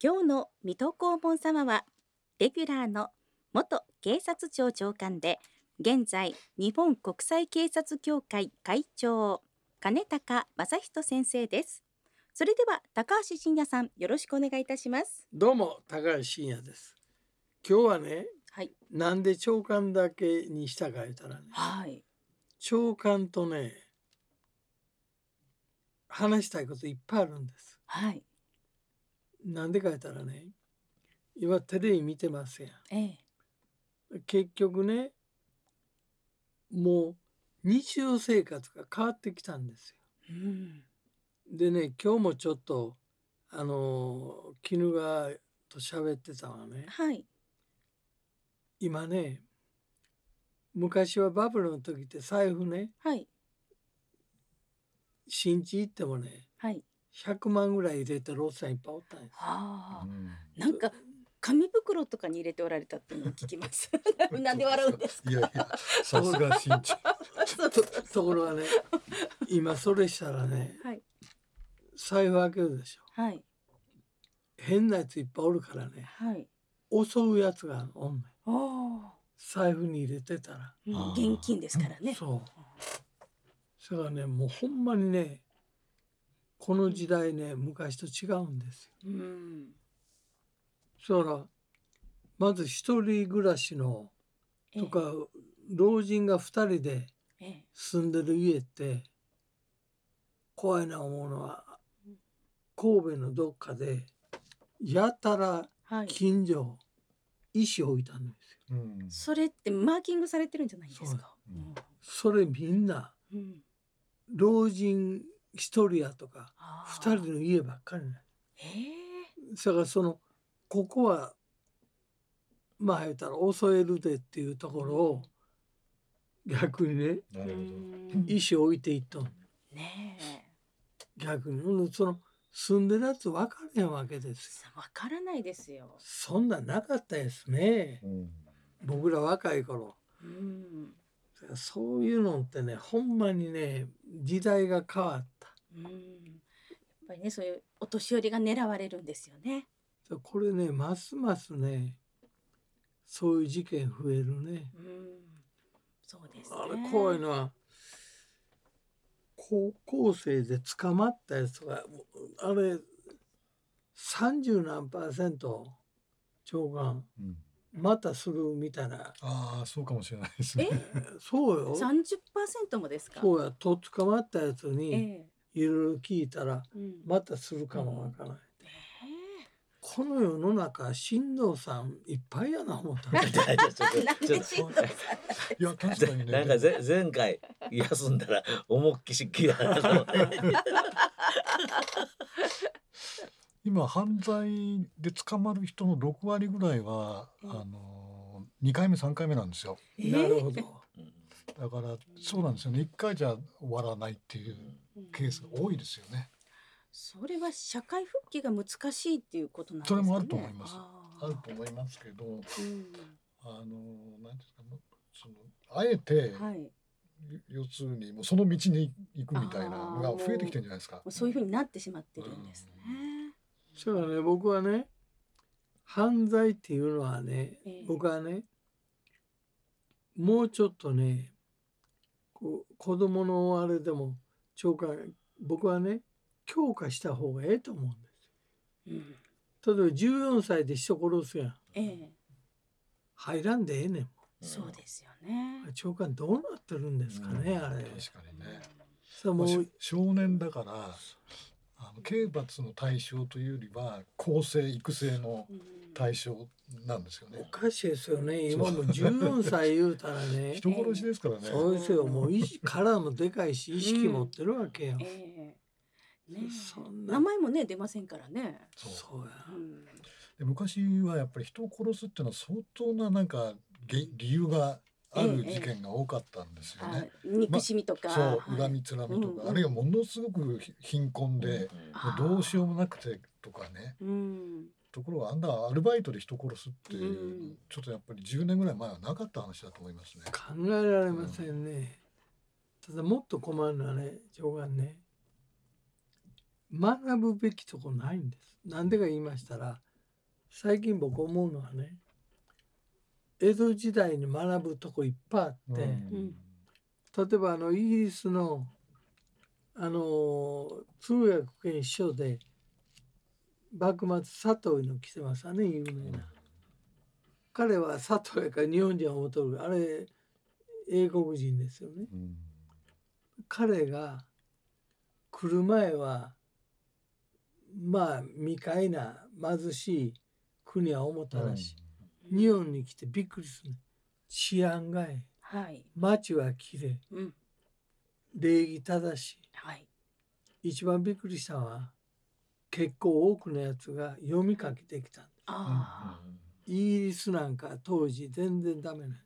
今日の水戸黄門様はレギュラーの元警察庁長官で現在日本国際警察協会会長金高正人先生です。それでは高橋真也さん、よろしくお願いいたします。 どうも高橋真也です。今日はね、 はい、 なんで長官だけにしたか言ったらね、 はい、 長官とね話したいこといっぱいあるんです。 はい、 なんでか言ったらね、今テレビ見てますやええ、 ん。結局ね、もう日常生活が変わってきたんですよ。 うん、 でね、今日もちょっと絹川と喋ってたのはね、 はい、 今ね、昔はバブルの時って財布ね、 はい、 新地行ってもね、 はい、 100万ぐらい入れてるおっさんいっぱいおったんです。 はあ、 うん、 なんか紙袋とかに入れておられたっていうのを聞きます。なんで笑うんですか。 いやいや、さすが新地。 ところがね、今それしたらね、 はい、 財布開けるでしょ。 はい、 変なやついっぱいおるからね、 はい、 襲うやつがおんねん。 ああ、 財布に入れてたら。 現金ですからね。 そう。それからね、もうほんまにね、この時代ね、昔と違うんですよ。 うん、 そしたら、まず一人暮らしのとか、老人が2人でええ、 住んでる家って怖いな思うのは、神戸のどっかでやたらはい、 近所石置いたんですよ。 うん、 それってマーキングされてるんじゃないですか。 それみんなうん、 老人一人やとかああ、 二人の家ばっかりなへえ、 だからここはまあ言ったら襲えるでっていうところを逆にねなるほど。 石置いていっとんね逆に住んでるやつ分からへんわけですよ。 え、わからないですよ。 そんなんなかったですね、 うん僕ら若い頃。 うん、 そういうのってねほんまにね時代が変わった。 うん、やっぱりね、そういうお年寄りが狙われるんですよね。 これねますますねそういう事件増えるね。 うん、そうですね。 あれ怖いのは高校生で捕まったやつがあれ30何%長官うんまたするみたいな。 ああ、そうかもしれないですね。 そうよ。 30% もですか。 そうやと捕まったやつにえいろいろ聞いたらえ、うん、 またするかもわからない。 えこの世の中新藤さんいっぱいやな思った。 え、なんでしんどさん。 いや、確かにね。 なんか前回休んだら思いっきしきやなと思って今犯罪で捕まる人の6割ぐらいは、2回目3回目なんですよ。 なるほど。 だからそうなんですよね。1回じゃ終わらないっていうケースが多いですよね。 それは社会復帰が難しいっていうことなんですかね。 それもあると思います。 ああると思いますけど、 うん、 なんていうんですか、あえて、 はい、 要するにもうその道に行くみたいなのが増えてきてるんじゃないですか。 そういうふうになってしまってるんですね。 それはね僕はね犯罪っていうのはね、僕はねもうちょっとね子供のあれでも僕はね強化した方がええと思うんですよ。例えば14歳で人殺すやん、入らんでええねん。 そうですよね。 長官どうなってるんですかね、あれ。 確かにね。 もう少年だから刑罰の対象というよりは更生育成の対象なんですよね。 おかしいですよね。今も14歳言うたらね人殺しですからね。 そうですよ。もう体もでかいし意識持ってるわけよ。そんな名前もね出ませんからね。 そうや。 で昔はやっぱり人を殺すっていうのは相当ななんか理由がある事件が多かったんですよね。 憎しみとか、 そう恨みつらみとか、あるいはものすごく貧困で、もうどうしようもなくてとかね。ところがアルバイトで人殺すっていう、ちょっとやっぱり10年ぐらい前はなかった話だと思いますね。 考えられませんね。ただもっと困るのはね長官ね学ぶべきとこないんです。なんでか言いましたら最近僕思うのはね、江戸時代に学ぶとこいっぱいあって、例えばイギリスの通訳権威書で幕末佐藤の来てますわね、有名な。彼は佐藤やから日本人は思っとる、あれ英国人ですよね。彼が来る前はまあ未開な貧しい国は思ったらしい、日本に来てびっくりする。治安がいい、 はい、 街はきれい、礼儀正しい、 はい、 一番びっくりしたのは結構多くのやつが読み書きできたんです。イギリスなんか当時全然ダメなんです。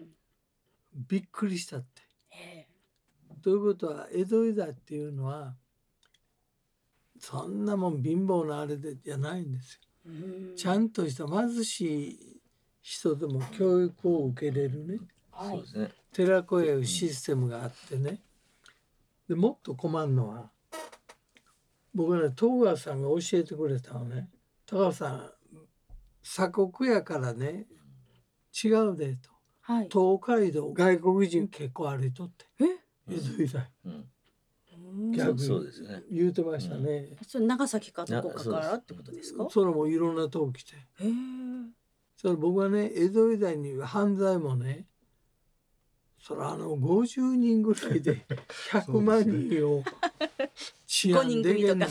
びっくりしたって。ということは江戸時代っていうのはそんなもん貧乏なあれでじゃないんですよ。ちゃんとした貧しい人でも教育を受けれるね、 そうですね、 寺子屋いうシステムがあってね。でもっと困るのは僕ね、東川さんが教えてくれたのね。東川さん鎖国やからね違うでと、はい、東海道外国人結構歩いとって江戸時代、逆に言うてましたね。 それ長崎かどこかからってことですか？ それもいろんなとこ来て。それ僕はね、江戸時代に犯罪もね、それ50人ぐらいで100万人を治安できるの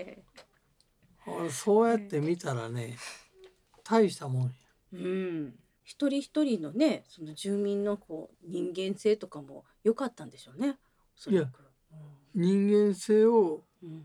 そうやって見たらね、大したもんや。 一人一人のね、その住民の人間性とかも良かったんでしょうね。 いや、人間性を、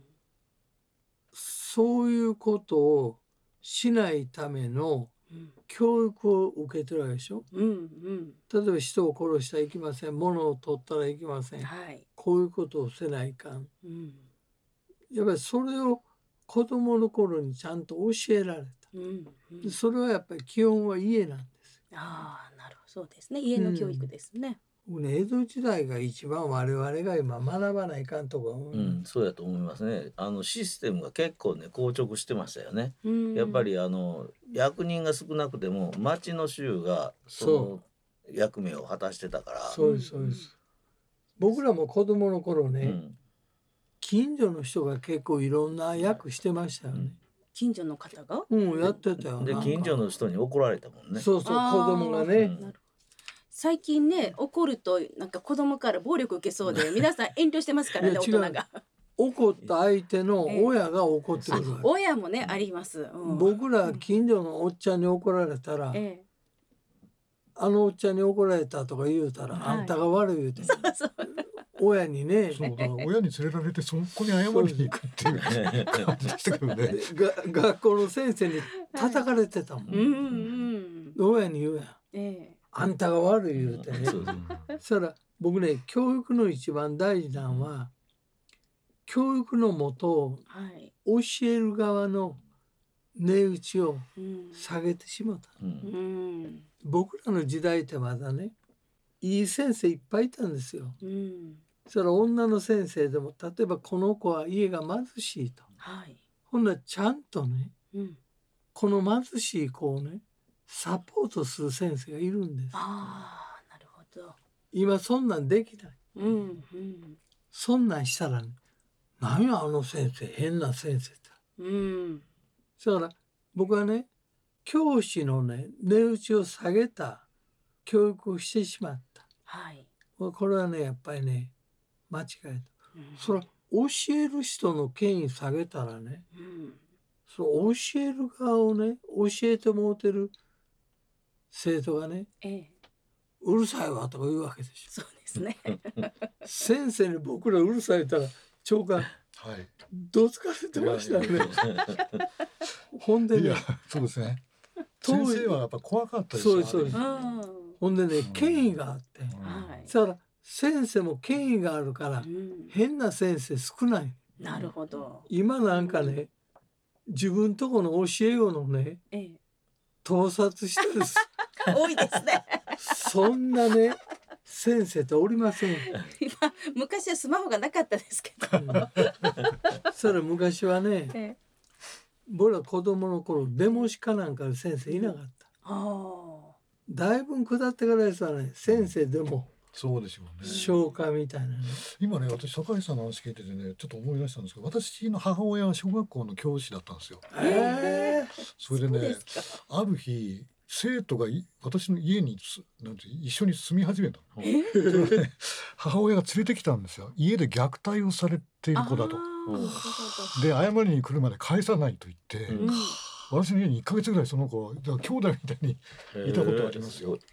そういうことをしないための教育を受けてるわけでしょ。例えば人を殺したらいけません、物を取ったらいけません、こういうことをせないかん、やっぱりそれを子供の頃にちゃんと教えられた、それはやっぱり基本は家なんです。 なるほど、そうですね、家の教育ですね。 江戸時代が一番我々が今学ばないかんとか思う、 そうやと思いますね。システムが結構ね硬直してましたよね。やっぱり役人が少なくても町の衆がその役目を果たしてたから。 そうですそうです。僕らも子供の頃ね、近所の人が結構いろんな役してましたよね。 近所の方が？ やってたよ。 で近所の人に怒られたもんね。 そうそう、子供がね。 最近ね、怒るとなんか子供から暴力受けそうで皆さん遠慮してますからね、大人が。 怒った相手の親が怒ってるわけ。 親もね、あります。 僕ら近所のおっちゃんに怒られたら、あのおっちゃんに怒られたとか言うたら、あんたが悪い言うて、親にね、 そうだ、親に連れられてそこに謝りに行くっていう感じでしたけどね。 学校の先生に叩かれてたもん。親に言うやん。あんたが悪い言うてね。そしたら僕ね、教育の一番大事なのは教育のもとを教える側の値打ちを下げてしまった。僕らの時代ってまだね、いい先生いっぱいいたんですよ。そしたら女の先生でも例えばこの子は家が貧しいと、ほんならちゃんとね、この貧しい子をねサポートする先生がいるんです。 なるほど。 今そんなんできない。そんなんしたらね、何やあの先生変な先生だ。だから僕はね、教師のね値打ちを下げた教育をしてしまった。これはねやっぱりね間違いだ。それは教える人の権威下げたらね、そう教える側をね教えてもうてる生徒がね、うるさいわとか言うわけでしょ。 そうですね。 先生に僕らうるさい言ったら長官、どつかれてましたね。ほんでね、 そうですね。先生はやっぱ怖かったですよね。そうです。ほんでね、権威があって、だから先生も権威があるから変な先生少ない。 なるほど。 今なんかね、自分とこの教え子のね、盗撮してる多いですね。 そんなね先生っておりません。 昔はスマホがなかったですけど、 それ昔はね、 僕ら子供の頃デモシかなんかで先生いなかった。だいぶ下ってからですわね、先生でもそうですよね。 消化みたいなね。 今ね、私坂井さんの話聞いててね、ちょっと思い出したんですけど、私の母親は小学校の教師だったんですよ。それでね、ある日生徒が私の家になんて一緒に住み始めたの。それでね、母親が連れてきたんですよ。家で虐待をされている子だと。で、謝りに来るまで返さないと言って、私の家に1ヶ月ぐらいその子兄弟みたいにいたことありますよ。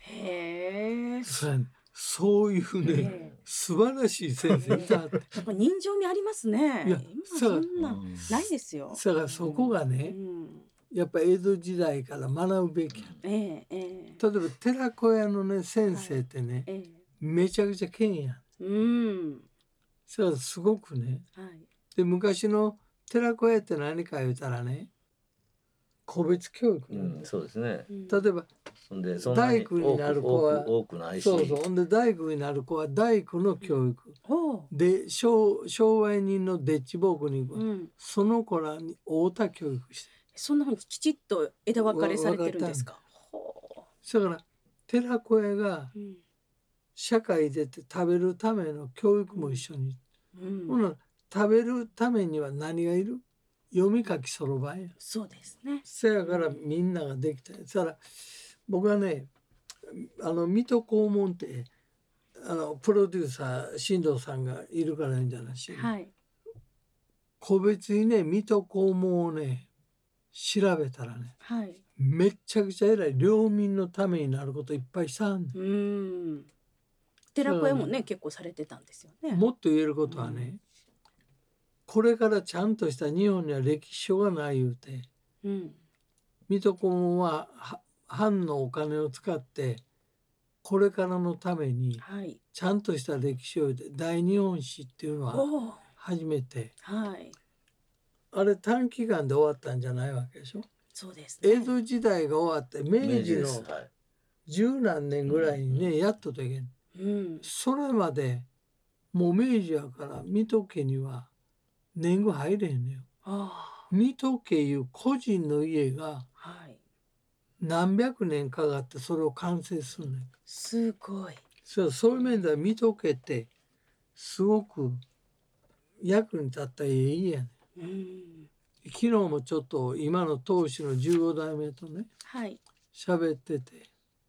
そういうね、素晴らしい先生いたって。 やっぱ人情味ありますね。 いや、 今そんなないですよ。 だからそこがね、やっぱ江戸時代から学ぶべきや。例えば寺子屋のね先生ってね、めちゃくちゃ剣や。それはすごくね。で、昔の寺子屋って何か言うたらね、個別教育なんで、 そうですね。 例えば大工になる子は多くないし、 そうそう、ほんで大工になる子は大工の教育、で商売人のデッチ奉公に行く、その子らに合うた教育して、 そんなふうにきちっと枝分かれされてるんですか。 だから寺子屋が社会出て食べるための教育も一緒に、ほな食べるためには何がいる？読み書きそろばんや。 そうですね。 せやからみんなができた。そしたら僕はね、水戸黄門ってプロデューサー新藤さんがいるからいいんじゃないし、個別にね水戸黄門をね調べたらね、めっちゃくちゃ偉い領民のためになることいっぱいしたんだ。 寺子屋もね結構されてたんですよね。 もっと言えることはね、これからちゃんとした日本には歴史書がない言うて、水戸黄門は藩のお金を使ってこれからのためにちゃんとした歴史を大日本史っていうのは初めて、あれ短期間で終わったんじゃないわけでしょ。 そうですね。 江戸時代が終わって明治の十何年ぐらいにね、やっとできる。それまでもう明治やから水戸家には年貢入れへんのよ。水戸家いう個人の家が何百年かかってそれを完成するねん。 すごい。 そういう面では水戸家ってすごく役に立った家やねん。昨日もちょっと今の当主の15代目とね喋ってて、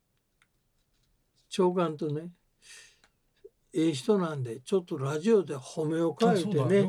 長官とね、人なんでちょっとラジオで褒めを書いてね。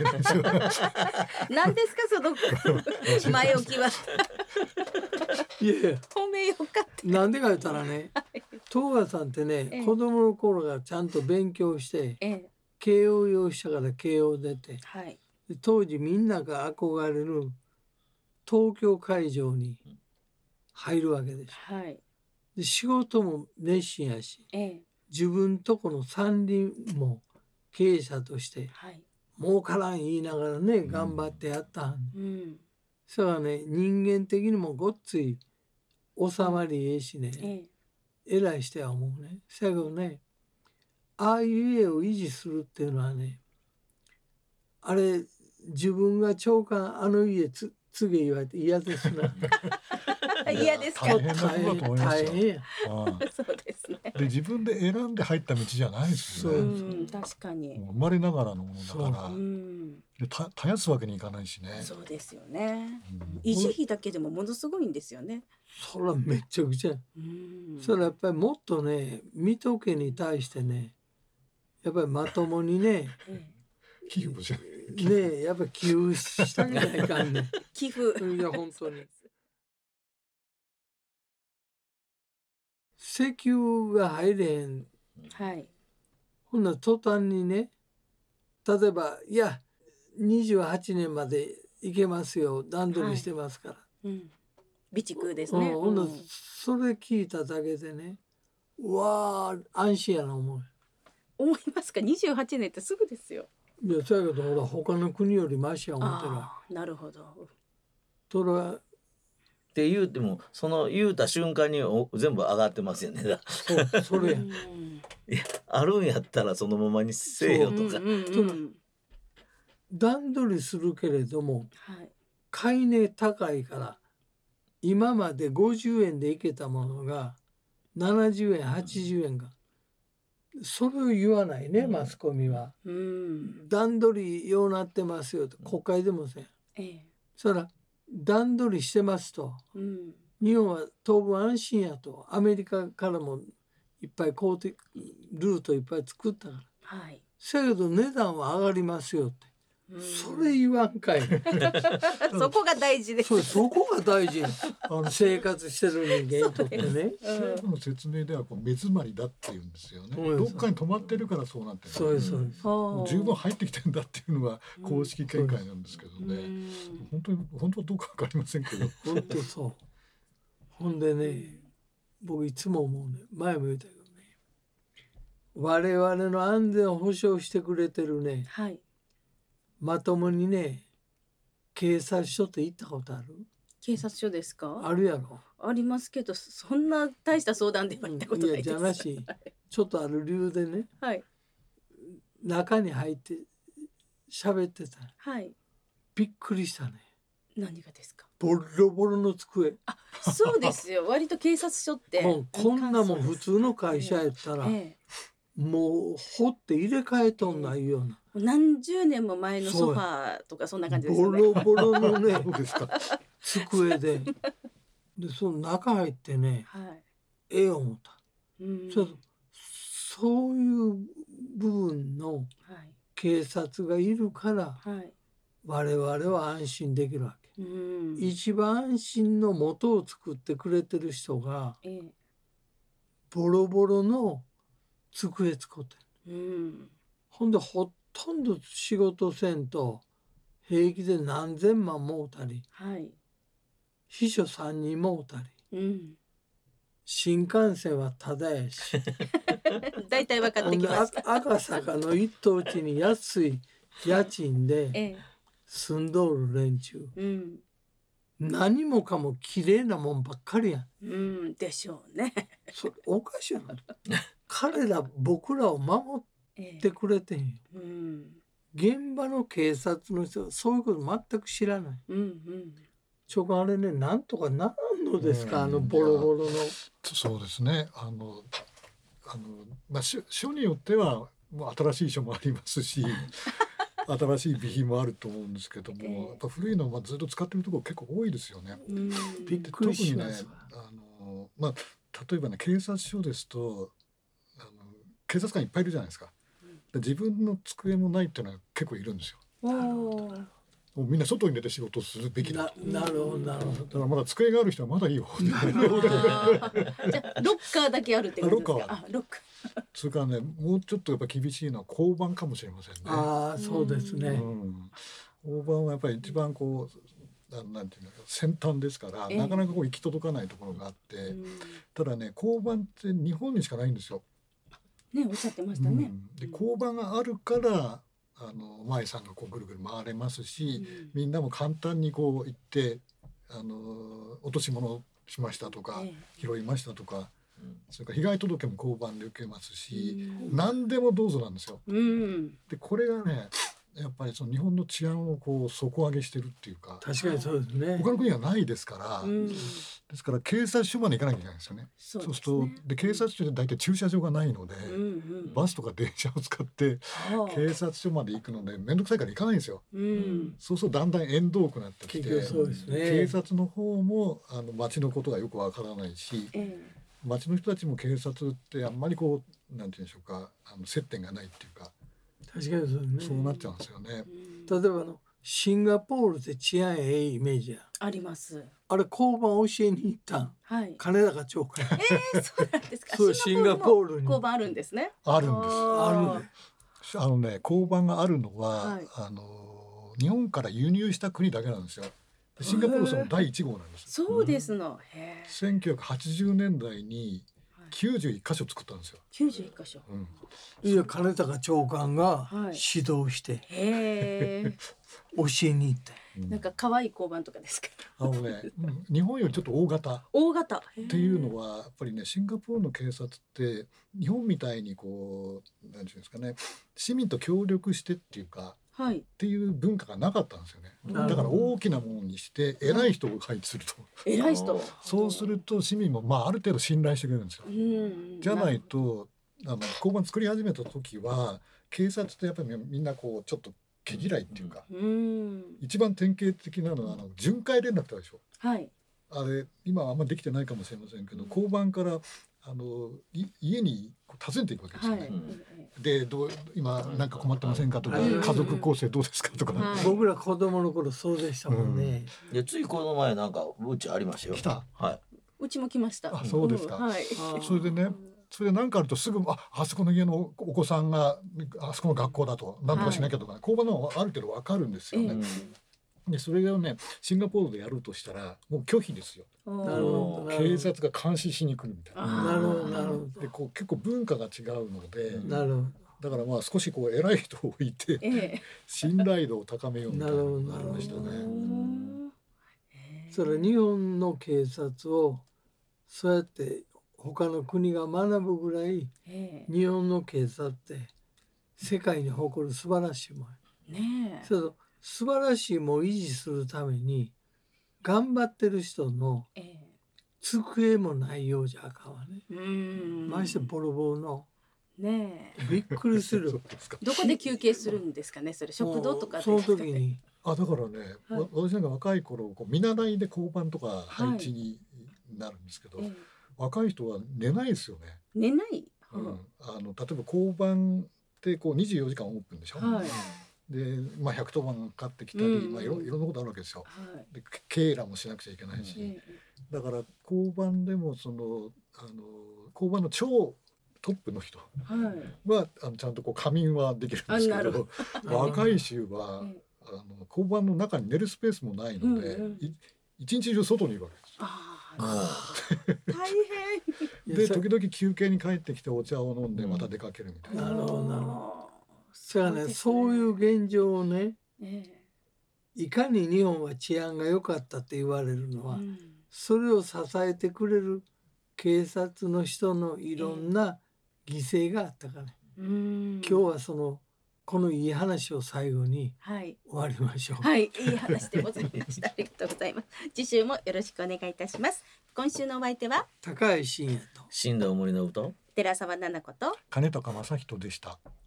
何ですかその前置きは。 いや褒めよかった。 なんでか言ったらね、東賀さんってね、子供の頃がちゃんと勉強して、慶応養子から慶応出て、当時みんなが憧れる東京会場に入るわけです。で仕事も熱心やし、自分とこの山林も経営者として儲からん言いながらね頑張ってやったん。それはね、人間的にもごっつい収まりええしね、偉い人や思うね。せやけどね、ああいう家を維持するっていうのはね、あれ自分が長官家継げ言われて嫌ですな。 嫌ですか。 大変なことだと思いますよ。 そうですね。 で自分で選んで入った道じゃないですよね。 確かに。 生まれながらのものだから。で絶やすわけにいかないしね。 そうですよね。維持費だけでもものすごいんですよね。 それはめちゃくちゃ。それはやっぱりもっとね、水戸家に対してね、やっぱりまともにね、 寄付じゃね、やっぱり寄付したげないかんね。 寄付。 いや本当に。石油が入れへん。ほんなら途端にね、例えばいや28年までいけますよ、段取りしてますから。 備蓄ですね。 ほんならそれ聞いただけでね、うわー安心やな思いますか。28年ってすぐですよ。 いやそうやけどほら他の国よりマシや思ってるわ。 なるほど。 それはって言うてもその言うた瞬間に全部上がってますよね。 それや。 いやあるんやったらそのままにせえよとか。 段取りするけれども、 買い値高いから今まで50円でいけたものが70円80円がそれを言わないね、マスコミは。段取りようなってますよと国会でもせん。そら段取りしてますと、日本は当分安心やとアメリカからもいっぱいこうてルートいっぱい作ったから、せやけど値段は上がりますよって、それ言わんかいそこが大事です。 そこが大事生活してる人間にとってね。 政府の説明ではこう目詰まりだって言うんですよね。どっかに止まってるからそうなってる。 そうですそうです。 十分入ってきてるんだっていうのが公式見解なんですけどね。本当はどうかわかりませんけど。 本当そう。ほんでね、僕いつも思うね、前も言ったけどね、我々の安全を保障してくれてるね、まともにね、警察署って行ったことある？ 警察署ですか？ あるやろ。 ありますけど、そんな大した相談では行ったことないです。 いやじゃなし、ちょっとある理由でね、中に入って喋ってた。びっくりしたね。 何がですか？ ボロボロの机。 そうですよ。割と警察署ってこんなもん普通の会社やったら、もう掘って入れ替えとんないような。 何十年も前のソファーとかそんな感じですよね。 ボロボロのね机でその中入ってね、ええ思った。そういう部分の警察がいるから、我々は安心できるわけ。一番安心の元を作ってくれてる人が、ボロボロの机使ってる。ほんでほとんど仕事せんと平気で何千万もうたり、秘書3人もうたり、新幹線はただやし大体分かってきました。 赤坂の一等地に安い家賃で住んどる連中、何もかも綺麗なもんばっかりやん。 でしょうね。 それおかしいな彼ら僕らを守ってくれてんよ。現場の警察の人はそういうこと全く知らない。あれね、なんとかならんのですか、ボロボロの。 そうですね。書によってはもう新しい書もありますし新しい備品もあると思うんですけども、やっぱ古いのはずっと使ってるところ結構多いですよね。 びっくりします。 例えばね、警察署ですと警察官いっぱいいるじゃないですか。自分の机もないっていうのは結構いるんですよ。もうみんな外に出て仕事するべきだ。 なるほどなるほど。 だからまだ机がある人はまだいいよ。 じゃあロッカーだけあるってことですか？ロッカー。 それからね、もうちょっとやっぱ厳しいのは交番かもしれませんね。 そうですね。 交番はやっぱり一番こうなんていうのか先端ですから、なかなかこう行き届かないところがあって、ただね、交番って日本にしかないんですよ。 ね、おっしゃってましたね。 で交番があるから舞さんがこうぐるぐる回れますし、みんなも簡単にこう行って落とし物しましたとか、拾いましたとか、それから被害届も交番で受けますし、何でもどうぞなんですよ。でこれがね、やっぱりその日本の治安をこう底上げしてるっていうか、 確かにそうですね。 他の国はないですから、ですから警察署まで行かなきゃいけないんですよね。そうするとで警察署で大体駐車場がないので、バスとか電車を使って警察署まで行くので面倒くさいから行かないんですよ。そうするとだんだん縁遠くなってきて、警察の方も町のことがよくわからないし、町の人たちも警察ってあんまりこうなんていうんでしょうか、接点がないっていうか。 確かにそうですね。 そうなっちゃうんですよね。 例えばシンガポールで治安ええイメージや。 あります。 あれ交番教えに行ったん。金高長官。 そうなんですか。 そうシンガポールに交番あるんですね。 あるんです。あるね。交番があるのは日本から輸入した国だけなんですよ。シンガポールその第1号なんです。 そうですの。 1980年代に91箇所作ったんですよ。 91箇所。 いや金高長官が指導して教えに行った。 なんか可愛い交番とかですか。 日本よりちょっと大型っていうのはやっぱりね、シンガポールの警察って日本みたいにこうなんていうんですかね、市民と協力してっていうか、 っていう文化がなかったんですよね。 はいだから大きなものにして偉い人を配置すると、 偉い人。 そうすると市民もある程度信頼してくれるんですよ。じゃないと交番作り始めた時は警察とやっぱりみんなこうちょっと毛嫌いっていうか、一番典型的なのは巡回連絡とかでしょ。あれ今はあんまりできてないかもしれませんけど、交番から家に訪ねていくわけですよね。で今なんか困ってませんかとか、家族構成どうですかとか、 僕ら子供の頃そうでしたもんね。 でついこの前なんかうちありましたよ。 来た。 うちも来ました。 あ、そうですか。それでね、それで何かあるとすぐあそこの家のお子さんがあそこの学校だと何とかしなきゃとか、交番のある程度わかるんですよね。でそれをねシンガポールでやるとしたらもう拒否ですよ。 なるほど。 警察が監視しに来るみたいな。 なるほどなるほど。 で結構文化が違うので、 なるほど。 だから少し偉い人を置いて、信頼度を高めようみたいなのがありましたね。 それ日本の警察をそうやって他の国が学ぶぐらい、日本の警察って世界に誇る素晴らしいもん。そう素晴らしいものを維持するために頑張ってる人の机もないようじゃあかんわね。ましてボロボロの。びっくりする。 どこで休憩するんですかね。それ食堂とかで。 その時に。 だからね、私なんか若い頃見習いで交番とか配置になるんですけど、若い人は寝ないですよね。 寝ない。 例えば交番って24時間オープンでしょ。で110番がかかってきたり、いろんなことあるわけですよ。で警らもしなくちゃいけないし、だから交番でも交番の超トップの人はちゃんと仮眠はできるんですけど、若い衆は交番の中に寝るスペースもないので、一日中外にいるわけです。 大変で時々休憩に帰ってきてお茶を飲んでまた出かけるみたいな。 なるほどなるほど。そういう現状をね、いかに日本は治安が良かったって言われるのは、それを支えてくれる警察の人のいろんな犠牲があったからね。今日はこのいい話を最後に終わりましょう。 いい話でございました。ありがとうございます。次週もよろしくお願いいたします。今週のお相手は高橋真也と新藤森信と寺澤奈々子と金高正人でした。